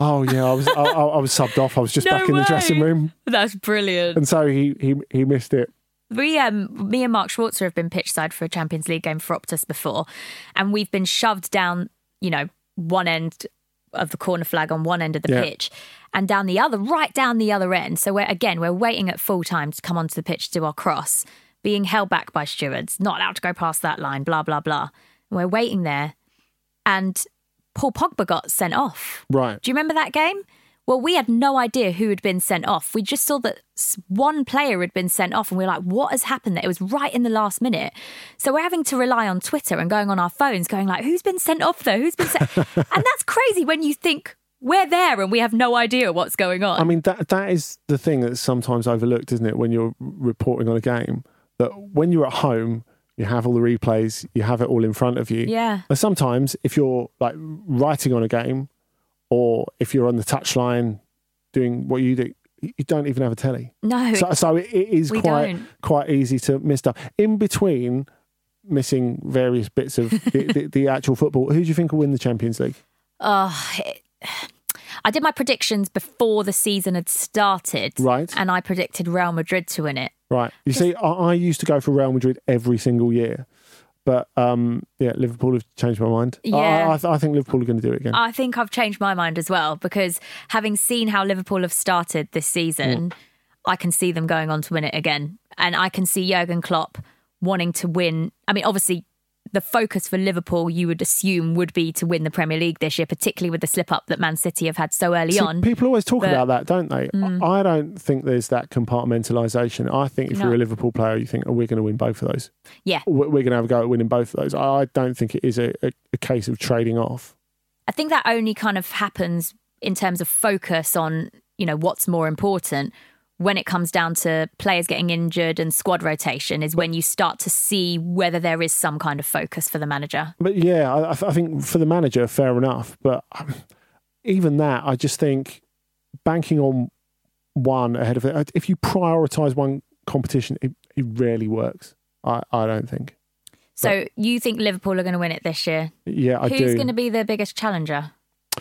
Oh yeah, I was subbed off. I was just back in the dressing room. That's brilliant. And so he missed it. Me and Mark Schwarzer have been pitch side for a Champions League game for Optus before, and we've been shoved down, one end of the corner flag on one end of the pitch, and right down the other end. So we're waiting at full time to come onto the pitch to do our cross, being held back by stewards, not allowed to go past that line, blah blah blah. And we're waiting there, and Paul Pogba got sent off. Right. Do you remember that game? Well, we had no idea who had been sent off. We just saw that one player had been sent off and we were like, what has happened there? It was right in the last minute. So we're having to rely on Twitter and going on our phones going like, who's been sent off though? Who's been sent? And that's crazy when you think we're there and we have no idea what's going on. I mean, that is the thing that's sometimes overlooked, isn't it? When you're reporting on a game, that when you're at home, you have all the replays, you have it all in front of you. Yeah. And sometimes if you're like writing on a game or if you're on the touchline doing what you do, you don't even have a telly. No. So it is quite easy to miss stuff. In between missing various bits of the actual football, who do you think will win the Champions League? I did my predictions before the season had started. Right. And I predicted Real Madrid to win it. Right. You see, I used to go for Real Madrid every single year. But, Liverpool have changed my mind. Yeah. I think Liverpool are going to do it again. I think I've changed my mind as well, because having seen how Liverpool have started this season, I can see them going on to win it again. And I can see Jurgen Klopp wanting to win. I mean, obviously, the focus for Liverpool, you would assume, would be to win the Premier League this year, particularly with the slip-up that Man City have had so early on. People always talk about that, don't they? I don't think there's that compartmentalisation. I think if you're a Liverpool player, you think, we're going to win both of those. Yeah. We're going to have a go at winning both of those. I don't think it is a case of trading off. I think that only kind of happens in terms of focus on, what's more important. When it comes down to players getting injured and squad rotation is when you start to see whether there is some kind of focus for the manager. But yeah, I think for the manager, fair enough. But even that, I just think banking on one ahead of it, if you prioritise one competition, it rarely works. I don't think. So you think Liverpool are going to win it this year? Yeah, I do. Who's going to be the biggest challenger?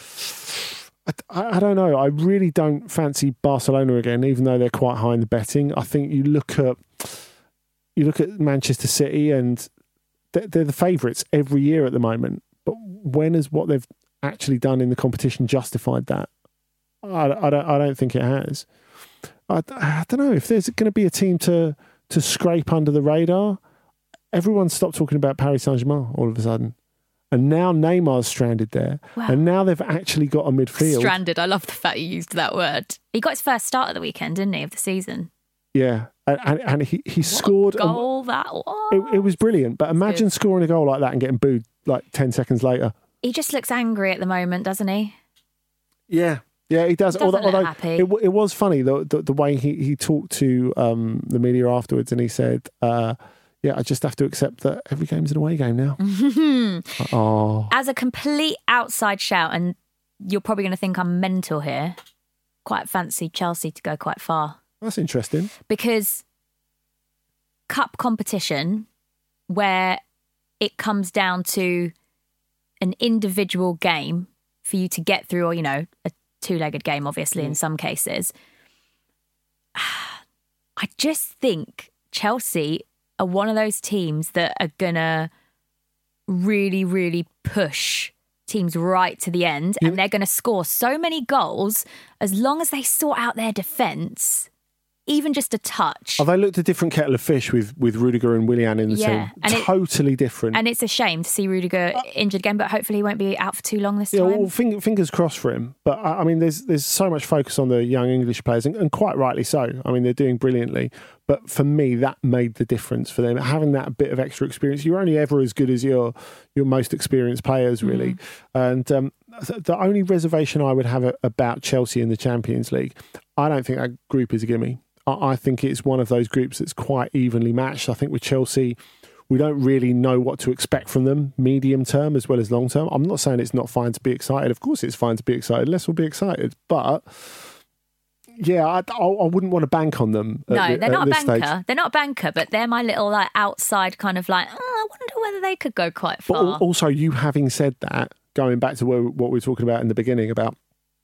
I don't know. I really don't fancy Barcelona again, even though they're quite high in the betting. I think you look at Manchester City, and they're the favourites every year at the moment. But when has what they've actually done in the competition justified that? I don't think it has. I don't know if there's going to be a team to scrape under the radar. Everyone stopped talking about Paris Saint-Germain all of a sudden. And now Neymar's stranded there. Wow. And now they've actually got a midfield. Stranded. I love the fact you used that word. He got his first start of the weekend, didn't he, of the season? Yeah. And he scored. What a goal that was. It was brilliant. But imagine scoring a goal like that and getting booed like 10 seconds later. He just looks angry at the moment, doesn't he? Yeah. Yeah, he does. Although happy. It was funny, the way he talked to the media afterwards, and he said... I just have to accept that every game's an away game now. As a complete outside shout, and you're probably going to think I'm mental here, quite fancy Chelsea to go quite far. That's interesting. Because cup competition, where it comes down to an individual game for you to get through, or, a two-legged game, obviously, in some cases, I just think Chelsea are one of those teams that are going to really, really push teams right to the end, and they're going to score so many goals as long as they sort out their defence, even just a touch. They looked a different kettle of fish with Rudiger and Willian in the team. And totally different. And it's a shame to see Rudiger injured again, but hopefully he won't be out for too long this time. Yeah, well, fingers crossed for him. But I mean, there's so much focus on the young English players, and quite rightly so. I mean, they're doing brilliantly. But for me, that made the difference for them. Having that bit of extra experience, you're only ever as good as your most experienced players, really. And the only reservation I would have about Chelsea in the Champions League, I don't think that group is a gimme. I think it's one of those groups that's quite evenly matched. I think with Chelsea, we don't really know what to expect from them, medium term as well as long term. I'm not saying it's not fine to be excited. Of course it's fine to be excited. Let's all be excited. But yeah, I wouldn't want to bank on them. No, they're not a banker. Stage. They're not a banker, but they're my little outside kind of I wonder whether they could go quite far. But also, you having said that, going back to what we were talking about in the beginning about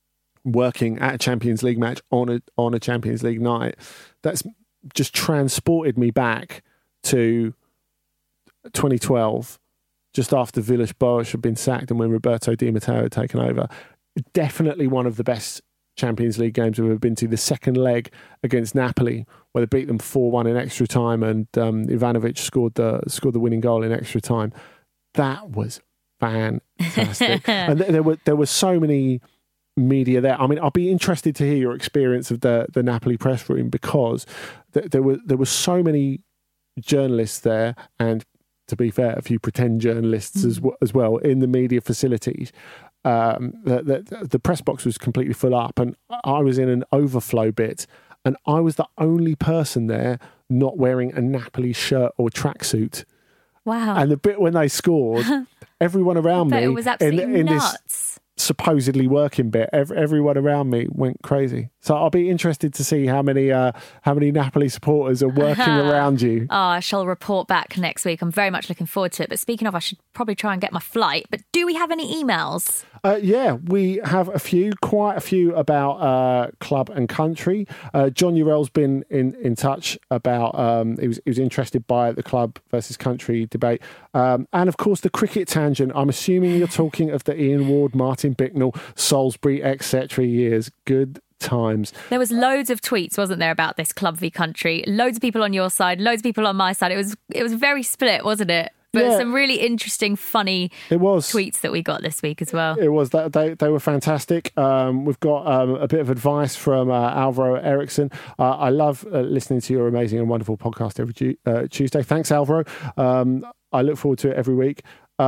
working at a Champions League match on a Champions League night, that's just transported me back to 2012, just after Villas-Boas had been sacked and when Roberto Di Matteo had taken over. Definitely one of the best Champions League games we've ever been to. The second leg against Napoli, where they beat them 4-1 in extra time, and Ivanovic scored the winning goal in extra time. That was fantastic. And there were so many media there. I mean, I'll be interested to hear your experience of the Napoli press room, because there were so many journalists there, and to be fair, a few pretend journalists as well in the media facilities. The press box was completely full up, and I was in an overflow bit, and I was the only person there not wearing a Napoli shirt or tracksuit. Wow. And the bit when they scored, everyone around me, it was absolutely in nuts. This supposedly working bit, everyone around me went crazy. So I'll be interested to see how many Napoli supporters are working around you. Oh, I shall report back next week. I'm very much looking forward to it. But speaking of, I should probably try and get my flight. But do we have any emails? Yeah, we have quite a few about club and country. John Urell's been in touch about, he was interested by the club versus country debate. And of course, the cricket tangent. I'm assuming you're talking of the Ian Ward, Martin Bicknell, Salisbury, etc. years. Good times. There was loads of tweets, wasn't there, about this club v country? Loads of people on your side, loads of people on my side. It was very split, wasn't it? But some really interesting, funny tweets that we got this week as well. It was. They were fantastic. We've got a bit of advice from Alvaro Eriksson. I love listening to your amazing and wonderful podcast every Tuesday. Thanks, Alvaro. I look forward to it every week.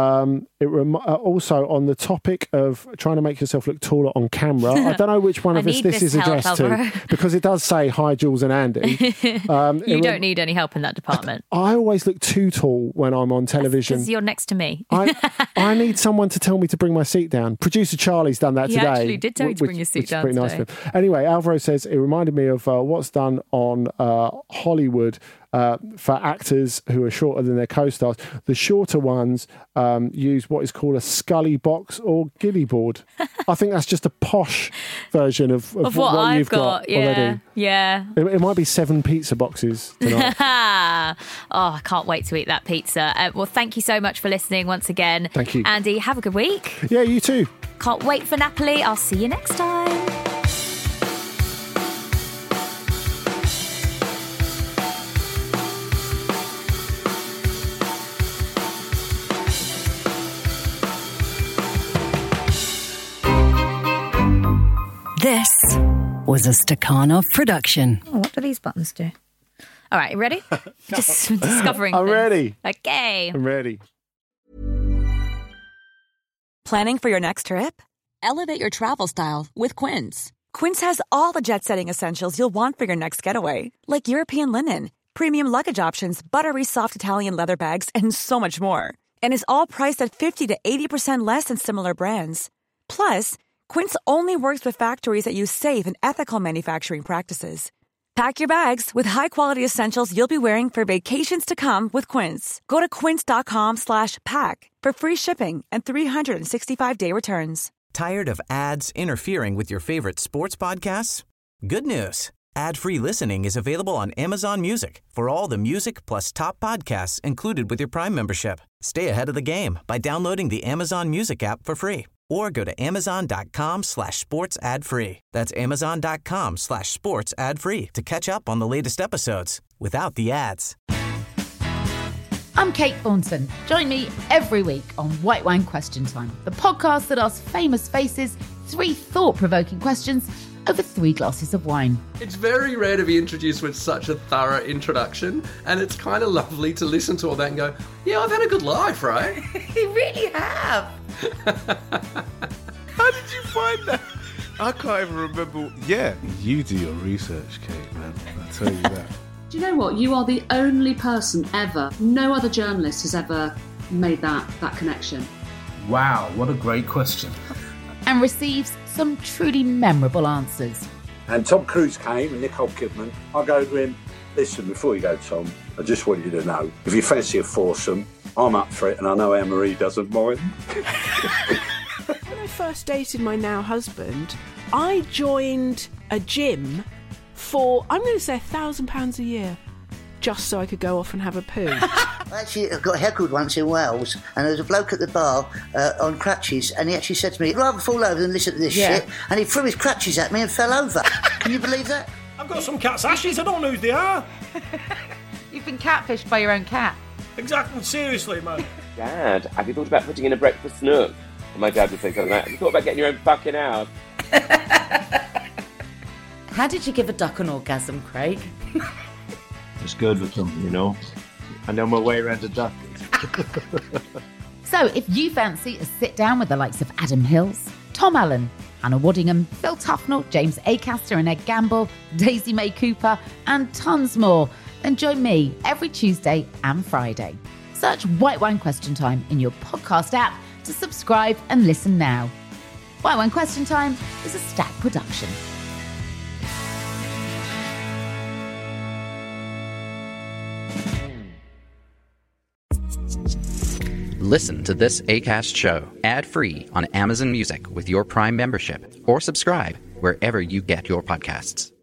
Also on the topic of trying to make yourself look taller on camera, I don't know which one of us this is addressed to, because it does say hi Jules and Andy. You don't need any help in that department. I always look too tall when I'm on television. Because you're next to me. I need someone to tell me to bring my seat down. Producer Charlie's done that today. He actually did tell you to bring your seat down today. Nice for him. Anyway, Alvaro says it reminded me of what's done on Hollywood for actors who are shorter than their co-stars. The shorter ones use what is called a scully box or giddy board. I think that's just a posh version of what I've got already. Yeah. It might be 7 pizza boxes tonight. Oh, I can't wait to eat that pizza. Well, thank you so much for listening once again. Thank you. Andy, have a good week. Yeah, you too. Can't wait for Napoli. I'll see you next time. This was a Stakhanov production. Oh, what do these buttons do? All right, you ready? Just discovering I'm things. ready. Okay. I'm ready. Planning for your next trip? Elevate your travel style with Quince. Quince has all the jet-setting essentials you'll want for your next getaway, like European linen, premium luggage options, buttery soft Italian leather bags, and so much more. And is all priced at 50 to 80% less than similar brands. Plus, Quince only works with factories that use safe and ethical manufacturing practices. Pack your bags with high-quality essentials you'll be wearing for vacations to come with Quince. Go to quince.com/pack for free shipping and 365-day returns. Tired of ads interfering with your favorite sports podcasts? Good news. Ad-free listening is available on Amazon Music for all the music plus top podcasts included with your Prime membership. Stay ahead of the game by downloading the Amazon Music app for free. Or go to amazon.com/sports ad free. That's amazon.com/sports ad free to catch up on the latest episodes without the ads. I'm Kate Thornton. Join me every week on White Wine Question Time, the podcast that asks famous faces 3 thought-provoking questions over 3 glasses of wine. It's very rare to be introduced with such a thorough introduction, and it's kind of lovely to listen to all that and go, yeah, I've had a good life, right? You really have. How did you find that? I can't even remember. Yeah, you do your research, Kate, man. I'll tell you that. Do you know what? You are the only person ever, no other journalist has ever made that connection. Wow, what a great question. And receives some truly memorable answers. And Tom Cruise came and Nicole Kidman. I go to him, listen, before you go, Tom, I just want you to know, if you fancy a foursome, I'm up for it, and I know Anne-Marie doesn't mind. When I first dated my now husband, I joined a gym for, I'm going to say £1,000 a year, just so I could go off and have a poo. Actually, I got heckled once in Wales, and there was a bloke at the bar on crutches, and he actually said to me, "I'd rather fall over than listen to this shit," and he threw his crutches at me and fell over. Can you believe that? I've got some cat's ashes, I don't know who they are. You've been catfished by your own cat. Exactly, seriously, man. Dad, have you thought about putting in a breakfast nook? And my dad would say something like, have you thought about getting your own fucking house? How did you give a duck an orgasm, Craig? It's good with them, you know. I know my way around a duck. So if you fancy a sit down with the likes of Adam Hills, Tom Allen, Hannah Waddingham, Phil Tufnell, James Acaster and Ed Gamble, Daisy May Cooper, and tons more, then join me every Tuesday and Friday. Search White Wine Question Time in your podcast app to subscribe and listen now. White Wine Question Time is a Stack production. Listen to this Acast show ad-free on Amazon Music with your Prime membership, or subscribe wherever you get your podcasts.